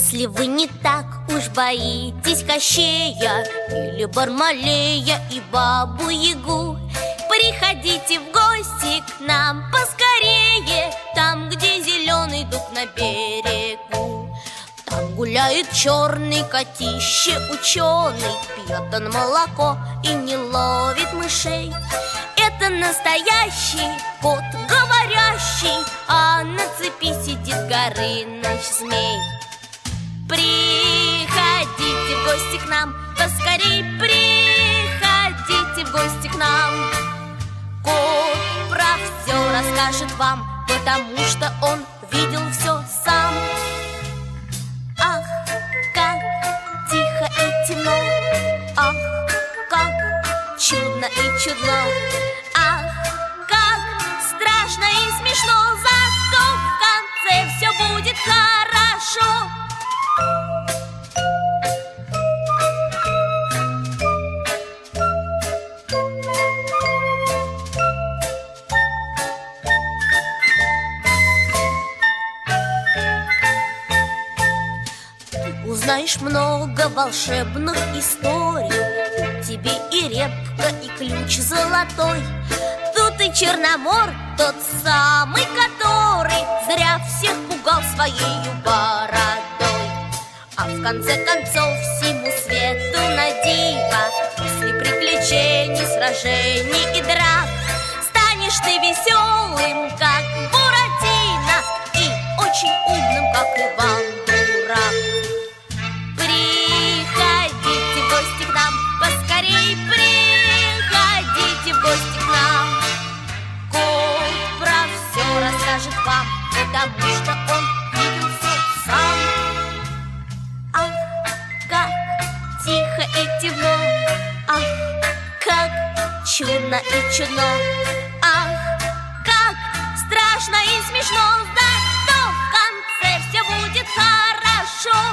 Если вы не так уж боитесь Кощея или Бармалея и Бабу-Ягу, приходите в гости к нам поскорее, там, где зеленый дуб на берегу. Там гуляет черный котище ученый, пьет он молоко и не ловит мышей. Это настоящий кот говорящий, а на цепи сидит Горыныч-змей. Приходите в гости к нам, поскорей приходите в гости к нам. Кот про все расскажет вам, потому что он видел все сам. Ах, как тихо и темно, ах, как чудно и чудно, ах, как страшно и смешно, зато в конце все будет хорошо. Узнаешь много волшебных историй, тебе и репка, и ключ золотой. Тут и Черномор, тот самый, который зря всех пугал своею бородой. А в конце концов всему свету на диво, после приключений, сражений и драк, станешь ты веселым, как Буратино, и очень умным, как Иван-дурак. Приходите в гости к нам, поскорей приходите в гости к нам. Кот про все расскажет вам, потому что он видел все сам. Ах, как тихо и темно, ах, как чудно и чудно, ах, как страшно и смешно, зато в конце все будет хорошо.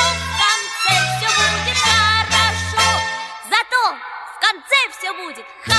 Все будет